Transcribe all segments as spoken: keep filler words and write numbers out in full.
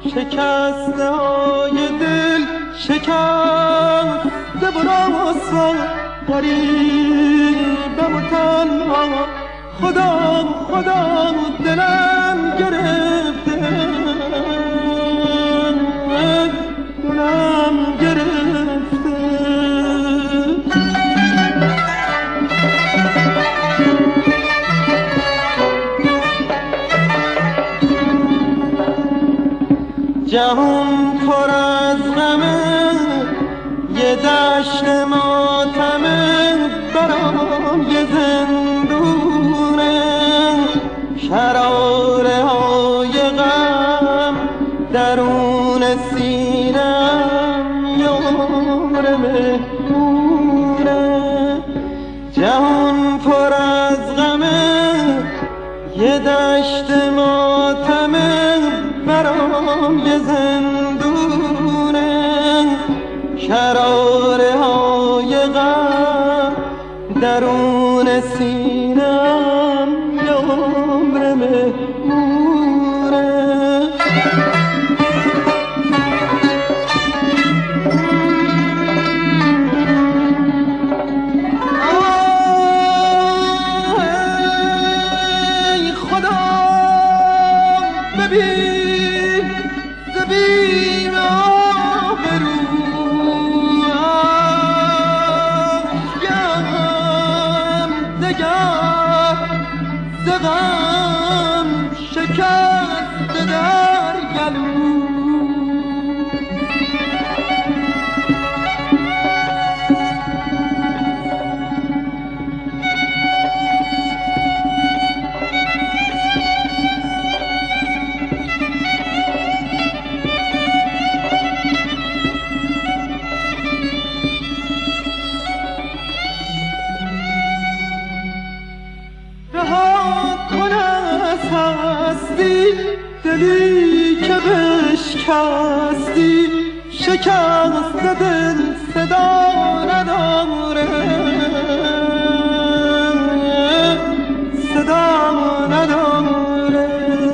شکسته های دل شکسته و راسا غریبم و تنها خدا خدا دلم گرفته دلم گرفته جهان پر از غمه یه دشت ماتمه برام یه زندونه شراره های غم درون سینم یار مهمونه جهان پر از غمه یه دشت ماتمه برام یه زندونه شراره های غم درون سینم یار مهمونه ای خدا ببین زبیم آبرو آگم دگر زغم شکست در گلو دلی که بشکستی شکست دل صدا نداره صدا نداره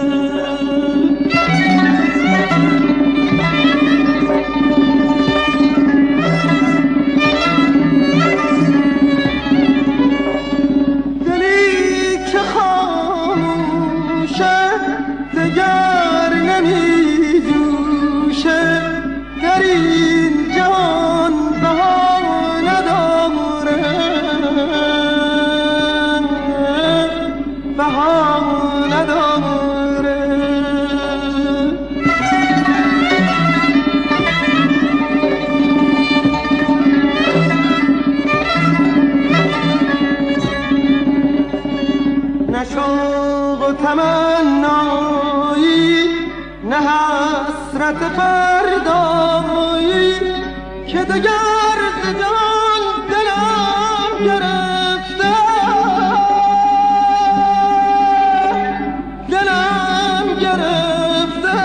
دلی که خاموشه دگر نمی جوشه در این جهان بها نداره بها نداره نه شوق و تمنایی نه حسرت فردایی که دگر ز جان دلم گرفته دلم گرفته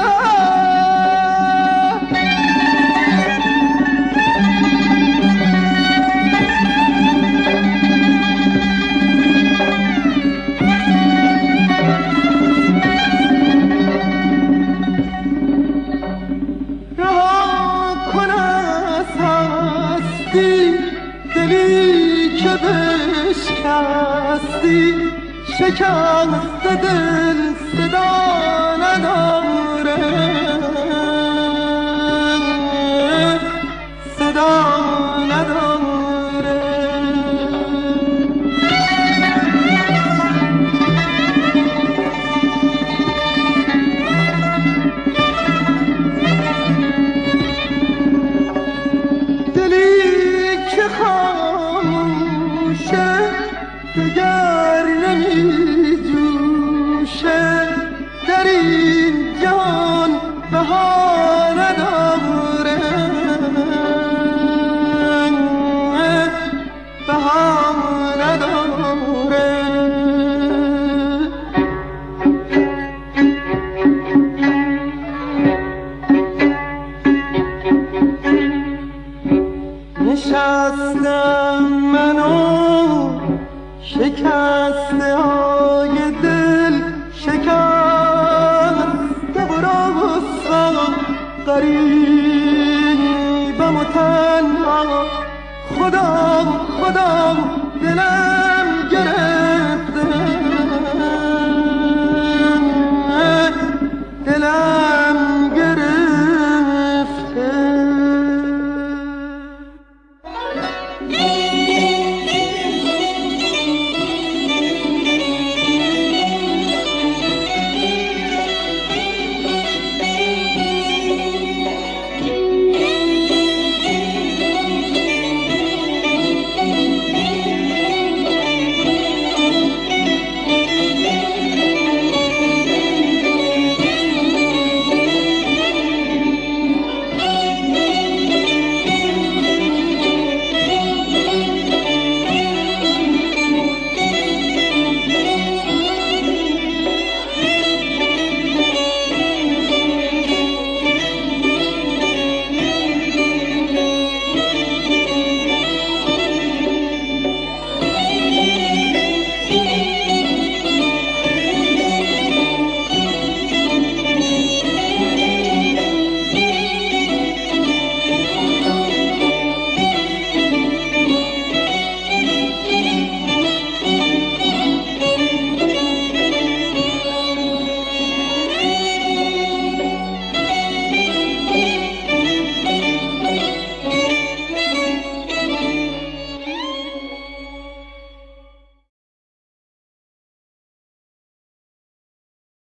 دلی که بشکستی شکست دل صدا نداره صدا نداره خاموشه دگر نمی جوشه در این غریبم و تنها، خدا خدا دلم گرفته، دلم